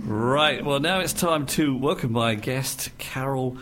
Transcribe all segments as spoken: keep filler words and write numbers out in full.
Right, well, now it's time to welcome my guest, Carol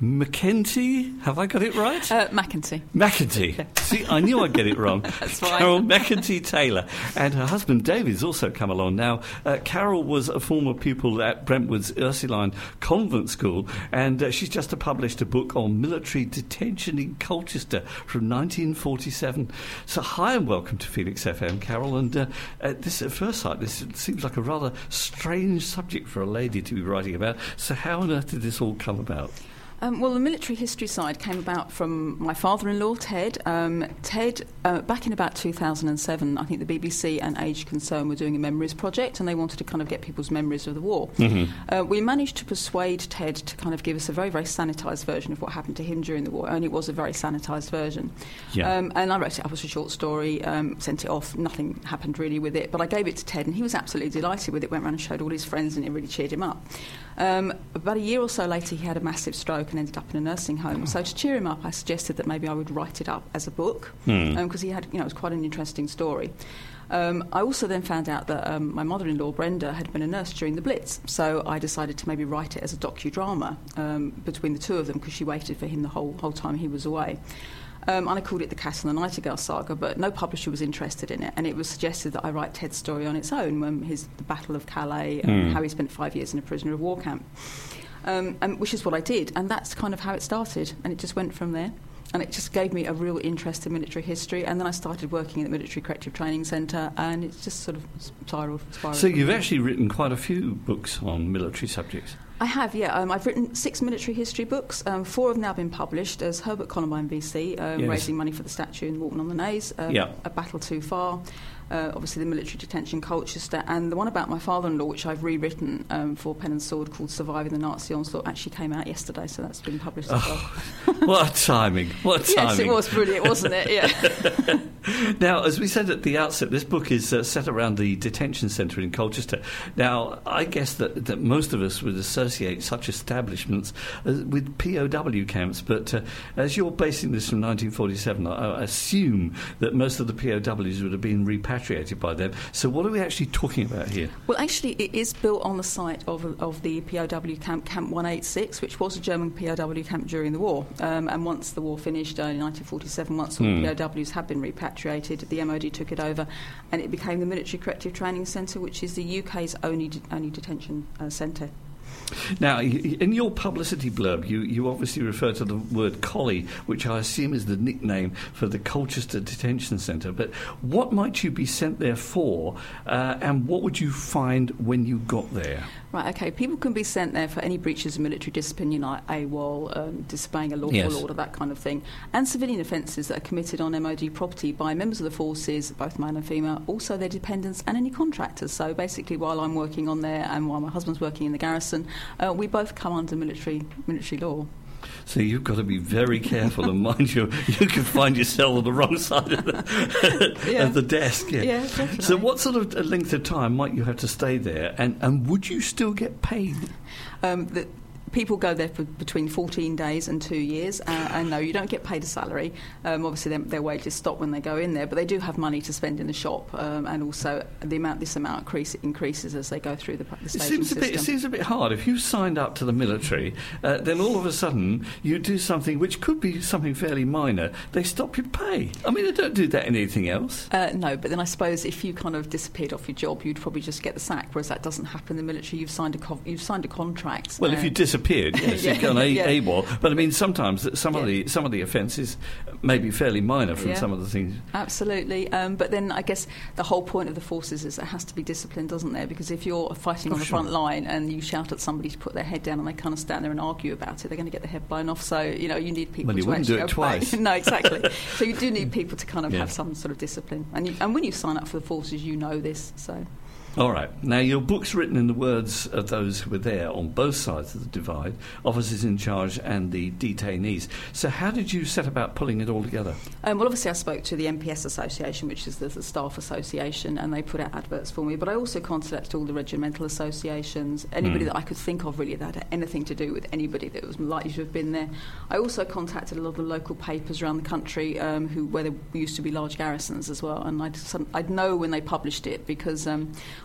McEntee. Have I got it right? Uh, McEntee. McEntee. Yeah. See, I knew I'd get it wrong. That's fine. Carol McEntee Taylor. And her husband David's also come along. Now, uh, Carol was a former pupil at Brentwood's Ursuline Convent School, and uh, she's just published a book on military detention in Colchester from nineteen forty-seven. So, hi and welcome to Phoenix F M, Carol. And uh, at, this, at first sight, this seems like a rather strange subject for a lady to be writing about. So, how on earth did this all come about? Um, well, the military history side came about from my father-in-law, Ted. Um, Ted, uh, back in about two thousand seven, I think the B B C and Age Concern were doing a memories project, and they wanted to kind of get people's memories of the war. Mm-hmm. Uh, we managed to persuade Ted to kind of give us a very, very sanitised version of what happened to him during the war, and it was a very sanitised version. Yeah. Um, and I wrote it up as a short story, um, sent it off. Nothing happened really with it, but I gave it to Ted, and he was absolutely delighted with it, went around and showed all his friends, and it really cheered him up. Um, about a year or so later, he had a massive stroke and ended up in a nursing home. So to cheer him up, I suggested that maybe I would write it up as a book, because mm. um, he had, you know, it was quite an interesting story. Um, I also then found out that um, my mother-in-law, Brenda, had been a nurse during the Blitz, so I decided to maybe write it as a docudrama um, between the two of them, because she waited for him the whole whole time he was away. Um, and I called it the Cat and the Nightingale saga, but no publisher was interested in it, and it was suggested that I write Ted's story on its own, um, his the Battle of Calais, and mm. how he spent five years in a prisoner of war camp, um, and, which is what I did, and that's kind of how it started, and it just went from there. And it just gave me a real interest in military history, and then I started working at the Military Corrective Training Centre, and it's just sort of spiraled. spiraled So you've actually written quite a few books on military subjects. I have, yeah. Um, I've written six military history books. Um, four have now been published. There's Herbert Columbine V C, um, yes. raising money for the statue in Walton-on-the-Naze, uh, yeah. A Battle Too Far, uh, obviously the military detention Colchester, and the one about my father-in-law, which I've rewritten um, for Pen and Sword, called Surviving the Nazi Onslaught, actually came out yesterday, so that's been published as oh, well. What a timing, what a timing. Yes, it was brilliant, wasn't it? Yeah. Now, as we said at the outset, this book is uh, set around the detention centre in Colchester. Now, I guess that, that most of us would associate such establishments uh, with P O W camps, but uh, as you're basing this from nineteen forty-seven, I, I assume that most of the P O Ws would have been repatriated by then. So what are we actually talking about here? Well, actually, it is built on the site of, of the P O W camp, Camp one eighty-six, which was a German P O W camp during the war. Um, and once the war finished uh, in nineteen forty-seven, once all mm. P O Ws had been repatriated, the M O D took it over, and it became the Military Corrective Training Centre, which is the U K's only de- only detention uh, centre. Now, in your publicity blurb, you, you obviously refer to the word collie, which I assume is the nickname for the Colchester Detention Centre. But what might you be sent there for, uh, and what would you find when you got there? Right, OK, people can be sent there for any breaches of military discipline, you know, like AWOL, um, disobeying a lawful yes. order, that kind of thing, and civilian offences that are committed on M O D property by members of the forces, both male and female, also their dependents and any contractors. So basically, while I'm working on there and while my husband's working in the garrison, uh, we both come under military military law. So you've got to be very careful, and mind you, you can find yourself on the wrong side of the, yeah. of the desk. Yeah. yeah, definitely. So what sort of length of time might you have to stay there, and, and would you still get paid? Um, the, People go there for between fourteen days and two years, uh, and no, you don't get paid a salary. Um, obviously, their, their wages stop when they go in there, but they do have money to spend in the shop, um, and also the amount this amount increase, increases as they go through the, the staging it seems system. A bit, it seems a bit hard. If you signed up to the military, uh, then all of a sudden you do something which could be something fairly minor. They stop your pay. I mean, they don't do that in anything else. Uh, no, but then I suppose if you kind of disappeared off your job, you'd probably just get the sack. Whereas that doesn't happen in the military. You've signed a co- you've signed a contract. Well, uh, if you disappeared, yes. yeah. On a, yeah. AWOL, but I mean sometimes some yeah. of the some of the offences may be fairly minor from yeah. some of the things. Absolutely, um, but then I guess the whole point of the forces is there has to be discipline, doesn't there? Because if you're fighting oh, on the sure. front line and you shout at somebody to put their head down and they kind of stand there and argue about it, they're going to get their head blown off. So you know you need people well, you to wouldn't actually do it obey. twice. No, exactly. So you do need people to kind of yeah. have some sort of discipline, and you, and when you sign up for the forces, you know this. So. All right. Now, your book's written in the words of those who were there on both sides of the divide, officers in charge and the detainees. So how did you set about pulling it all together? Um, well, obviously I spoke to the M P S Association, which is the, the staff association, and they put out adverts for me. But I also contacted all the regimental associations, anybody mm. that I could think of really that had anything to do with anybody that was likely to have been there. I also contacted a lot of the local papers around the country um, who where there used to be large garrisons as well, and I'd, some, I'd know when they published it because... Um,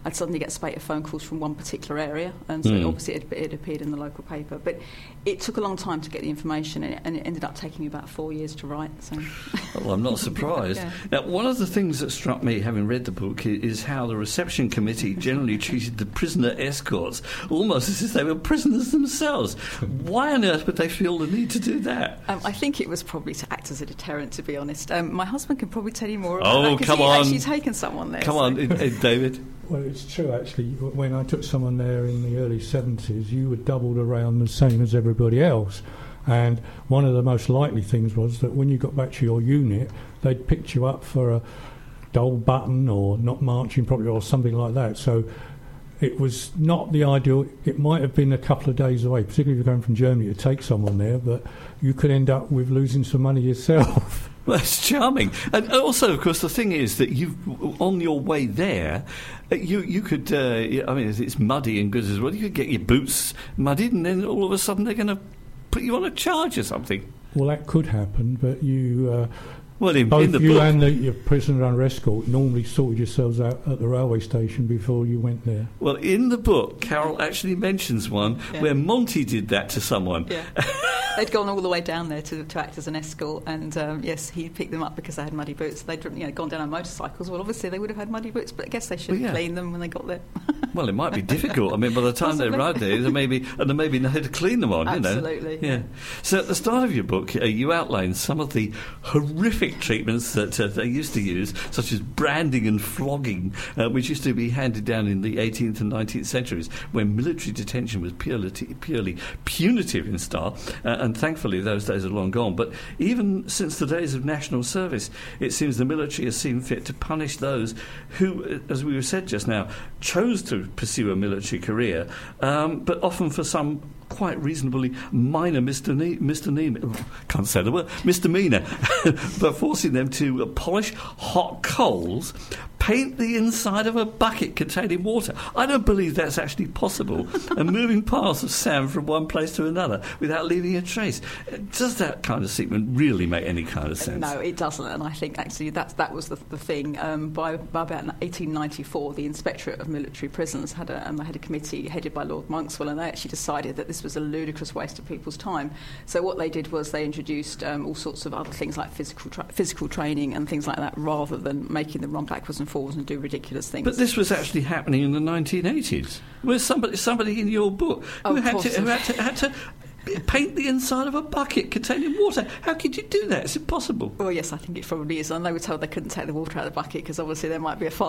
I'd suddenly get a spate of phone calls from one particular area, and so Mm. obviously it, it appeared in the local paper. But it took a long time to get the information, and it, and it ended up taking me about four years to write. So. Well, I'm not surprised. Yeah. Now, one of the things that struck me, having read the book, i- is how the reception committee generally treated the prisoner escorts almost as if they were prisoners themselves. Why on earth would they feel the need to do that? Um, I think it was probably to act as a deterrent, to be honest. Um, my husband can probably tell you more about Oh, that, 'cause come he's on. actually taken someone there. Come so. on, uh, uh, David. Well, it's true, actually. When I took someone there in the early seventies, you were doubled around the same as everybody else. And one of the most likely things was that when you got back to your unit, they'd picked you up for a dull button or not marching properly or something like that. So it was not the ideal. It might have been a couple of days away, particularly if you're going from Germany to take someone there, but you could end up with losing some money yourself. Well, that's charming. And also, of course, the thing is that you, on your way there, uh, you you could, uh, I mean, it's- it's muddy and good as well. You could get your boots muddied, and then all of a sudden they're going to put you on a charge or something. Well, that could happen, but you... Uh, Well, in, Both in the you book, and the, your prisoner under escort normally sorted yourselves out at the railway station before you went there. well, in the book, Carol actually mentions one Yeah. where Monty did that to someone. Yeah. They'd gone all the way down there to, to act as an escort, and um, yes, he picked them up because they had muddy boots. They'd you know, gone down on motorcycles. Well, obviously they would have had muddy boots, but I guess they should Well, have yeah. cleaned them when they got there. Well, it might be difficult. I mean, by the time they Possibly. arrived there, there may be, and there may be no to clean them on, you know. Absolutely. Yeah. So at the start of your book, uh, you outline some of the horrific treatments that uh, they used to use, such as branding and flogging, uh, which used to be handed down in the eighteenth and nineteenth centuries, when military detention was purely, purely punitive in style, uh, and thankfully those days are long gone. But even since the days of national service, it seems the military has seen fit to punish those who, as we said just now, chose to pursue a military career, um, but often for some quite reasonably minor misdene- misdemeanor, can't say the word, misdemeanor, but forcing them to uh, polish hot coals, paint the inside of a bucket containing water. I don't believe that's actually possible, and moving piles of sand from one place to another without leaving a trace. Does that kind of statement really make any kind of sense? No, it doesn't, and I think actually that's, that was the, the thing. Um, by, by about eighteen ninety-four, the Inspectorate of Military Prisons had a, um, they had a committee headed by Lord Monkswell, and they actually decided that this was a ludicrous waste of people's time. So what they did was they introduced um, all sorts of other things like physical tra- physical training and things like that, rather than making them run backwards and forwards and do ridiculous things. But this was actually happening in the nineteen eighties. Where's somebody, somebody in your book who, Oh, had, to, of who course. had to had to paint the inside of a bucket containing water? How could you do that? It's impossible. Well, yes, I think it probably is. And they were told they couldn't take the water out of the bucket because obviously there might be a fire.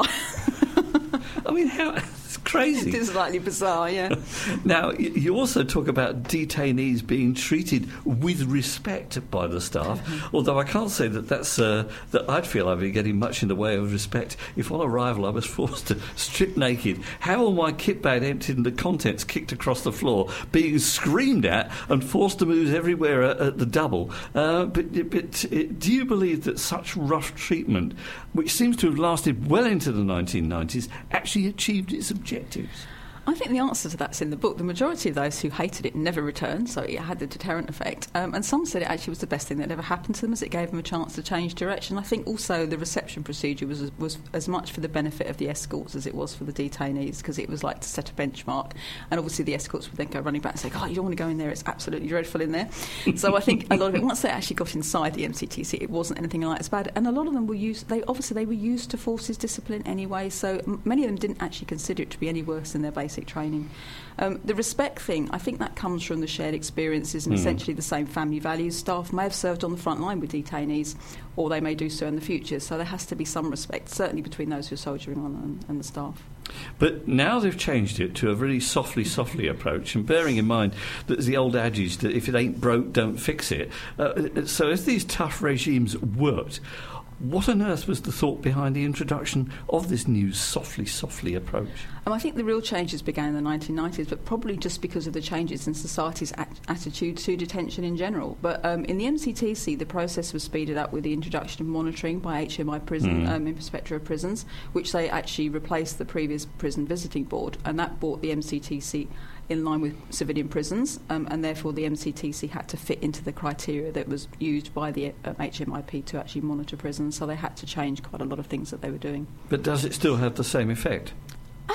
I mean, how it's crazy. It is slightly bizarre, yeah. Now, y- you also talk about detainees being treated with respect by the staff, although I can't say that that's uh, that I'd feel I'd be getting much in the way of respect if on arrival I was forced to strip naked, have all my kit bag emptied and the contents kicked across the floor, being screamed at and forced to move everywhere at, at the double. Uh, but, but uh, do you believe that such rough treatment, which seems to have lasted well into the nineteen nineties, actually achieved its objectives? I think the answer to that's in the book. The majority of those who hated it never returned, so it had the deterrent effect. Um, and some said it actually was the best thing that ever happened to them, as it gave them a chance to change direction. I think also the reception procedure was was as much for the benefit of the escorts as it was for the detainees, because it was like to set a benchmark. And obviously the escorts would then go running back and say, "God, you don't want to go in there, it's absolutely dreadful in there." So I think a lot of it, once they actually got inside the M C T C, it wasn't anything like as bad. And a lot of them were used, they obviously they were used to forces discipline anyway, so m- many of them didn't actually consider it to be any worse than their basic training. Um, the respect thing, I think that comes from the shared experiences and Mm. essentially the same family values. Staff may have served on the front line with detainees, or they may do so in the future, so there has to be some respect, certainly between those who are soldiering on and, and the staff. But now they've changed it to a very softly, softly approach, and bearing in mind that there's the old adage that if it ain't broke, don't fix it. Uh, so if these tough regimes worked, what on earth was the thought behind the introduction of this new softly, softly approach? Um, I think the real changes began in the nineteen nineties, but probably just because of the changes in society's a- attitude to detention in general. But um, in the M C T C, the process was speeded up with the introduction of monitoring by H M I Prison, Mm. um, Inspectorate of Prisons, which they actually replaced the previous Prison Visiting Board, and that brought the M C T C in line with civilian prisons, um, and therefore the M C T C had to fit into the criteria that was used by the um, H M I P to actually monitor prisons, so they had to change quite a lot of things that they were doing. But does it still have the same effect? Um,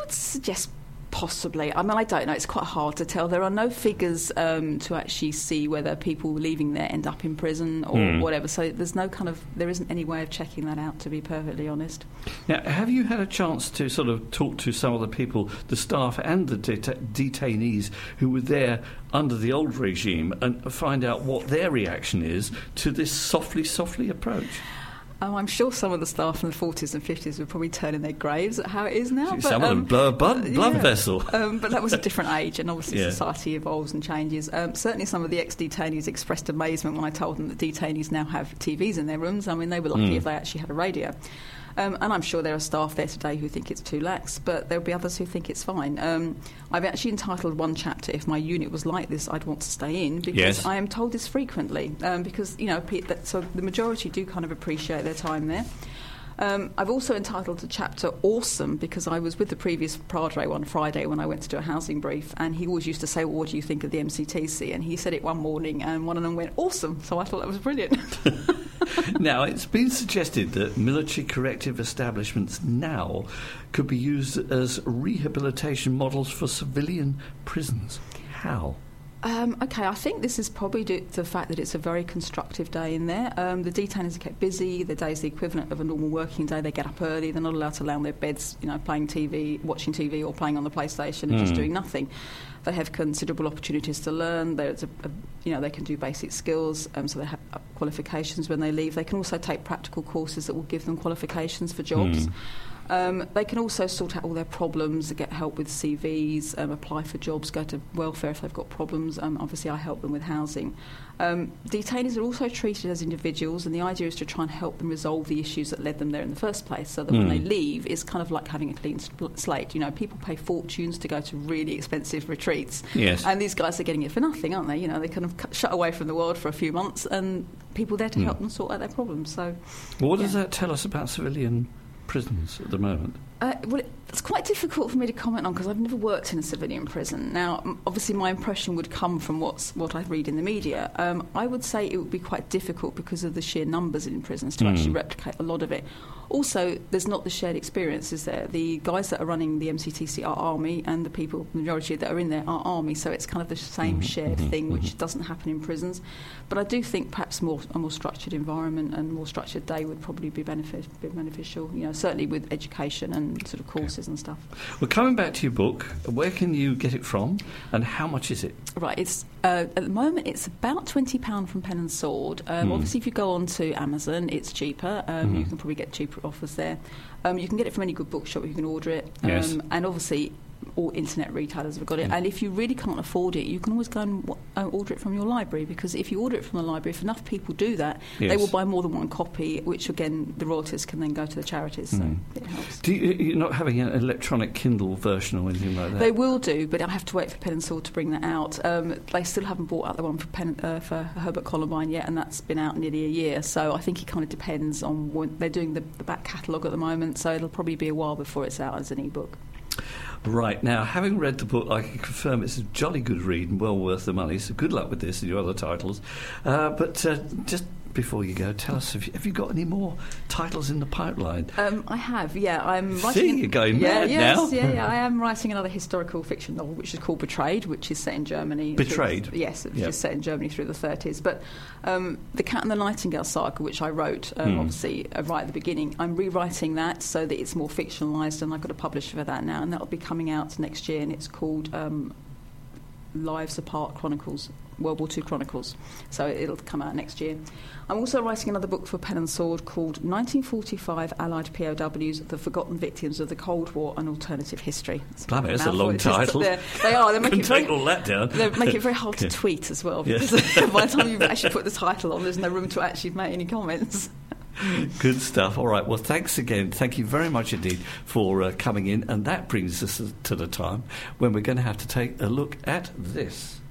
would suggest possibly. I mean, I don't know. It's quite hard to tell. There are no figures um, to actually see whether people leaving there end up in prison or mm. whatever. So there's no kind of, there isn't any way of checking that out, to be perfectly honest. Now, have you had a chance to sort of talk to some of the people, the staff and the det- detainees who were there under the old regime, and find out what their reaction is to this softly, softly approach? Um, I'm sure some of the staff in the forties and fifties would probably turn in their graves at how it is now. Some but, of them um, blow a blood, blood yeah, vessel. Um, but that was a different age, and obviously yeah. society evolves and changes. Um, certainly some of the ex-detainees expressed amazement when I told them that detainees now have T Vs in their rooms. I mean, they were lucky mm. if they actually had a radio. Um, and I'm sure there are staff there today who think it's too lax, but there'll be others who think it's fine. Um, I've actually entitled one chapter, "If My Unit Was Like This, I'd Want to Stay In," because yes. I am told this frequently, um, because, you know, pe- that, so the majority do kind of appreciate their time there. Um, I've also entitled the chapter "Awesome" because I was with the previous Padre one Friday when I went to do a housing brief, and he always used to say, "Well, what do you think of the M C T C?" And he said it one morning, and one of them went, "Awesome." So I thought that was brilliant. Now, it's been suggested that military corrective establishments now could be used as rehabilitation models for civilian prisons. How? Um, okay, I think this is probably due to the fact that it's a very constructive day in there. Um, the detainees are kept busy. The day is the equivalent of a normal working day. They get up early. They're not allowed to lay on their beds, you know, playing T V, watching T V or playing on the PlayStation and mm. just doing nothing. They have considerable opportunities to learn. There's a, a, you know, they can do basic skills, um, so they have qualifications when they leave. They can also take practical courses that will give them qualifications for jobs. Mm. Um, they can also sort out all their problems, get help with C Vs, um, apply for jobs, go to welfare if they've got problems. Um, obviously, I help them with housing. Um, detainees are also treated as individuals, and the idea is to try and help them resolve the issues that led them there in the first place, so that mm. when they leave, it's kind of like having a clean slate. You know, people pay fortunes to go to really expensive retreats, yes. and these guys are getting it for nothing, aren't they? You know, they kind of cut, shut away from the world for a few months, and people there to mm. help them sort out their problems. So, well, what yeah. does that tell us about civilian prisons at the moment? Uh, well, it's quite difficult for me to comment on because I've never worked in a civilian prison. Now, obviously, my impression would come from what's, what I read in the media. Um, I would say it would be quite difficult because of the sheer numbers in prisons to mm. actually replicate a lot of it. Also, there's not the shared experience, is there? The guys that are running the M C T C are Army, and the people, the majority that are in there are Army, so it's kind of the same mm-hmm, shared mm-hmm, thing, which mm-hmm. doesn't happen in prisons. But I do think perhaps more a more structured environment and more structured day would probably be, benefit, be beneficial, you know, certainly with education and sort of courses okay. and stuff. Well, coming back to your book, where can you get it from, and how much is it? Right, it's uh, at the moment it's about twenty pounds from Pen and Sword. Um, mm. Obviously, if you go on to Amazon, it's cheaper. Um, mm. You can probably get cheaper offers there. Um, you can get it from any good bookshop. You can order it, um, yes. and obviously all internet retailers have got it. Mm. And if you really can't afford it, you can always go and uh, order it from your library, because if you order it from the library, if enough people do that, yes. they will buy more than one copy, which again the royalties can then go to the charities. So mm. it helps. Do you, you're not having an electronic Kindle version or anything like that? They will do, but I have to wait for Pen and Sword to bring that out. Um, they still haven't brought out the one for, Pen, uh, for Herbert Columbine yet, and that's been out nearly a year. So I think it kind of depends on when they're doing the, the back catalogue at the moment. So it'll probably be a while before it's out as an e-book. Right, now, having read the book, I can confirm it's a jolly good read and well worth the money, so good luck with this and your other titles. Uh, but uh, just before you go, tell us, have you, have you got any more titles in the pipeline? Um, I have, yeah. I'm writing. See, you're going yeah, mad yes, now. Yeah, yeah, I am writing another historical fiction novel, which is called Betrayed, which is set in Germany. Betrayed? Through, yes, which yep. is set in Germany through the thirties. But um, The Cat and the Nightingale saga, which I wrote, um, hmm. obviously, uh, right at the beginning, I'm rewriting that so that it's more fictionalised, and I've got a publisher for that now, and that will be coming out next year, and it's called um, Lives Apart Chronicles, World War Two Chronicles. So it'll come out next year. I'm also writing another book for Pen and Sword called nineteen forty-five Allied P O Ws, The Forgotten Victims of the Cold War and Alternative History. Blimey, that's a long title. They are. They make Can it very, take all that down. They make it very hard to tweet as well, because yeah. by the time you actually put the title on, there's no room to actually make any comments. Good stuff. All right. Well, thanks again. Thank you very much indeed for uh, coming in. And that brings us to the time when we're going to have to take a look at this.